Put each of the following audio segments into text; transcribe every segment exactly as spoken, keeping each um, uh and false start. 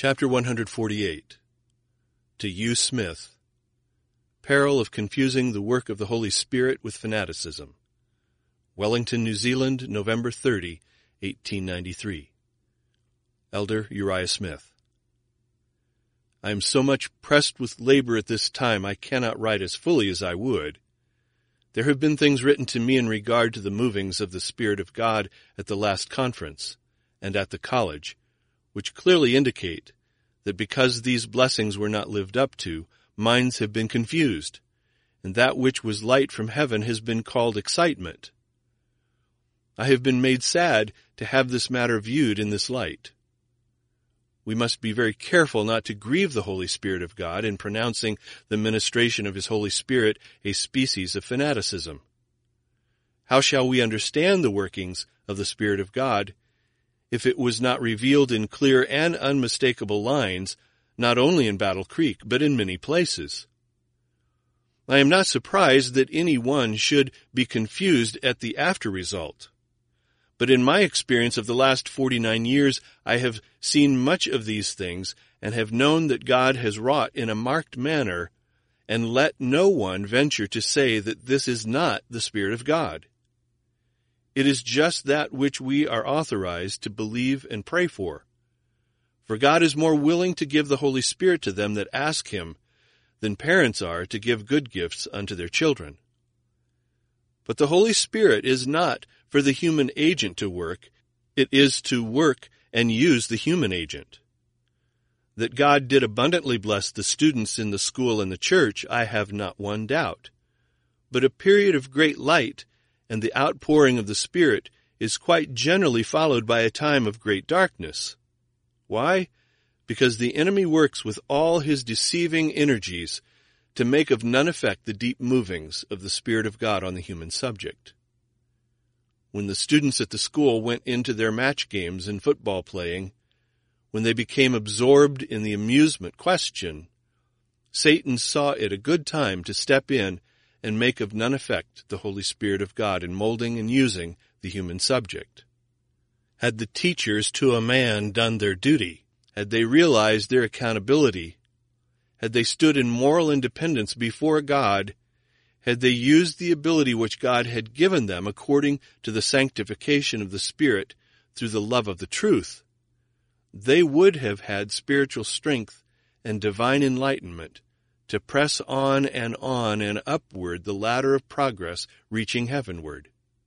Chapter one hundred forty-eight. To U. Smith. Peril of confusing the work of the Holy Spirit with fanaticism. Wellington, New Zealand, November thirtieth, eighteen ninety-three. Elder Uriah Smith. I am so much pressed with labor at this time I cannot write as fully as I would. There have been things written to me in regard to the movings of the Spirit of God at the last conference, and at the college, which clearly indicate that because these blessings were not lived up to, minds have been confused, and that which was light from heaven has been called excitement. I have been made sad to have this matter viewed in this light. We must be very careful not to grieve the Holy Spirit of God in pronouncing the ministration of His Holy Spirit a species of fanaticism. How shall we understand the workings of the Spirit of God if it was not revealed in clear and unmistakable lines, not only in Battle Creek, but in many places? I am not surprised that any one should be confused at the after result. But in my experience of the last forty-nine years, I have seen much of these things and have known that God has wrought in a marked manner, and let no one venture to say that this is not the Spirit of God. It is just that which we are authorized to believe and pray for. For God is more willing to give the Holy Spirit to them that ask Him than parents are to give good gifts unto their children. But the Holy Spirit is not for the human agent to work, it is to work and use the human agent. That God did abundantly bless the students in the school and the church, I have not one doubt. But a period of great light and the outpouring of the Spirit is quite generally followed by a time of great darkness. Why? Because the enemy works with all his deceiving energies to make of none effect the deep movings of the Spirit of God on the human subject. When the students at the school went into their match games and football playing, when they became absorbed in the amusement question, Satan saw it a good time to step in and make of none effect the Holy Spirit of God in molding and using the human subject. Had the teachers to a man done their duty, had they realized their accountability, had they stood in moral independence before God, had they used the ability which God had given them according to the sanctification of the Spirit through the love of the truth, they would have had spiritual strength and divine enlightenment to press on and on and upward the ladder of progress reaching heavenward.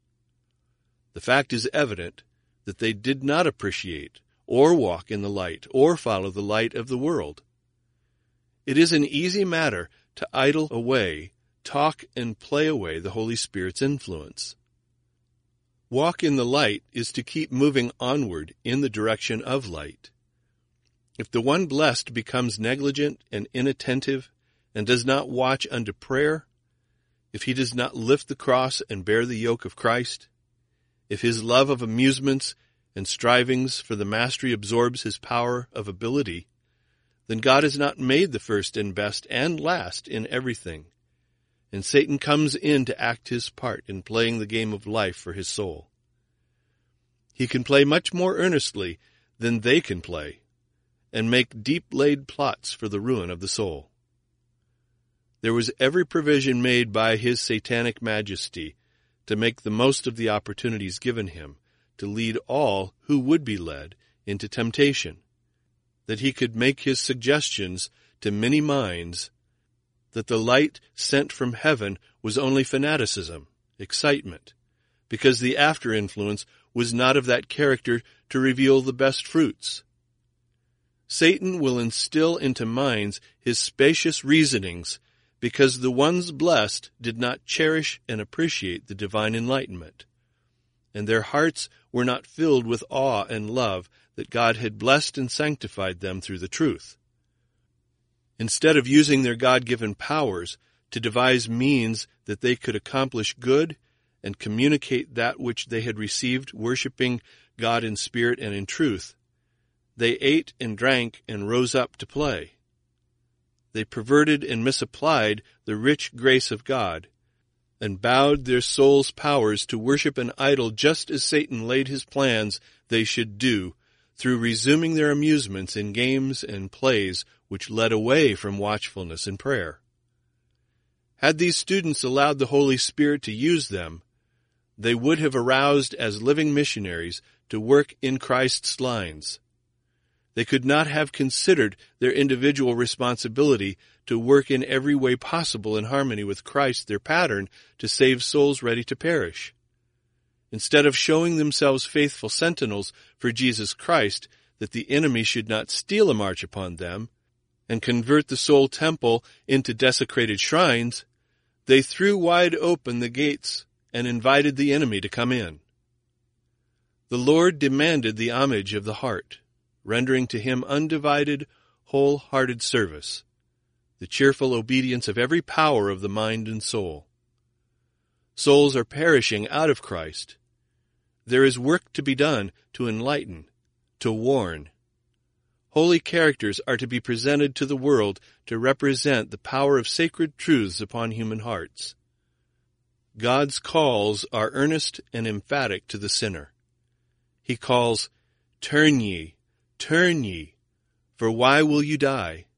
The fact is evident that they did not appreciate or walk in the light or follow the light of the world. It is an easy matter to idle away, talk and play away the Holy Spirit's influence. Walk in the light is to keep moving onward in the direction of light. If the one blessed becomes negligent and inattentive and does not watch unto prayer, if he does not lift the cross and bear the yoke of Christ, if his love of amusements and strivings for the mastery absorbs his power of ability, then God has not made the first and best and last in everything, and Satan comes in to act his part in playing the game of life for his soul. He can play much more earnestly than they can play, and make deep-laid plots for the ruin of the soul. There was every provision made by his satanic majesty to make the most of the opportunities given him to lead all who would be led into temptation, that he could make his suggestions to many minds that the light sent from heaven was only fanaticism, excitement, because the after influence was not of that character to reveal the best fruits. Satan will instill into minds his spacious reasonings because the ones blessed did not cherish and appreciate the divine enlightenment, and their hearts were not filled with awe and love that God had blessed and sanctified them through the truth. Instead of using their God-given powers to devise means that they could accomplish good and communicate that which they had received, worshiping God in spirit and in truth, they ate and drank and rose up to play. They perverted and misapplied the rich grace of God, and bowed their soul's powers to worship an idol just as Satan laid his plans they should do through resuming their amusements in games and plays which led away from watchfulness and prayer. Had these students allowed the Holy Spirit to use them, they would have aroused as living missionaries to work in Christ's lines. They could not have considered their individual responsibility to work in every way possible in harmony with Christ, their pattern, to save souls ready to perish. Instead of showing themselves faithful sentinels for Jesus Christ, that the enemy should not steal a march upon them, and convert the soul temple into desecrated shrines, they threw wide open the gates and invited the enemy to come in. The Lord demanded the homage of the heart, rendering to him undivided, whole-hearted service, the cheerful obedience of every power of the mind and soul. Souls are perishing out of Christ. There is work to be done to enlighten, to warn. Holy characters are to be presented to the world to represent the power of sacred truths upon human hearts. God's calls are earnest and emphatic to the sinner. He calls, "Turn ye, turn ye, for why will you die?"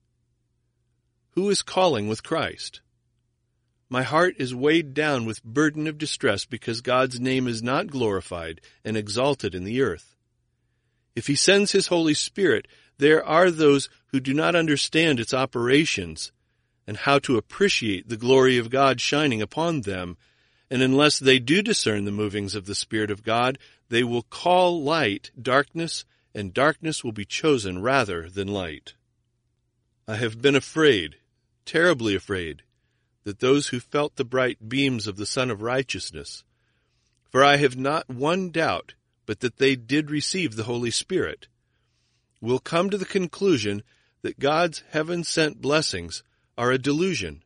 Who is calling with Christ? My heart is weighed down with burden of distress because God's name is not glorified and exalted in the earth. If he sends his Holy Spirit, there are those who do not understand its operations and how to appreciate the glory of God shining upon them, and unless they do discern the movings of the Spirit of God, they will call light darkness, and darkness will be chosen rather than light. I have been afraid, terribly afraid, that those who felt the bright beams of the Sun of Righteousness, for I have not one doubt but that they did receive the Holy Spirit, will come to the conclusion that God's heaven-sent blessings are a delusion.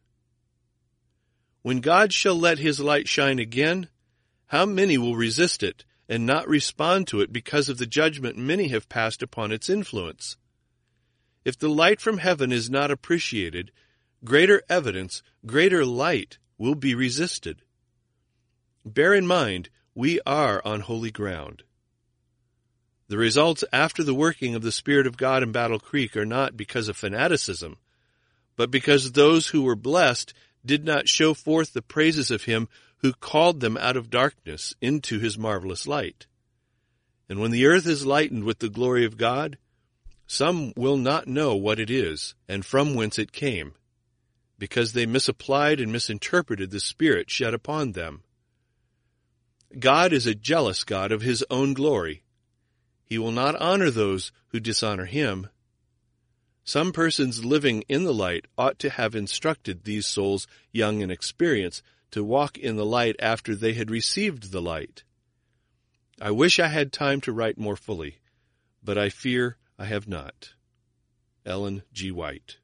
When God shall let his light shine again, how many will resist it and not respond to it because of the judgment many have passed upon its influence? If the light from heaven is not appreciated, greater evidence, greater light will be resisted. Bear in mind, we are on holy ground. The results after the working of the Spirit of God in Battle Creek are not because of fanaticism, but because those who were blessed did not show forth the praises of him who called them out of darkness into his marvelous light. And when the earth is lightened with the glory of God, some will not know what it is and from whence it came, because they misapplied and misinterpreted the Spirit shed upon them. God is a jealous God of his own glory. He will not honor those who dishonor him. Some persons living in the light ought to have instructed these souls, young in experience, to walk in the light after they had received the light. I wish I had time to write more fully, but I fear I have not. Ellen G. White.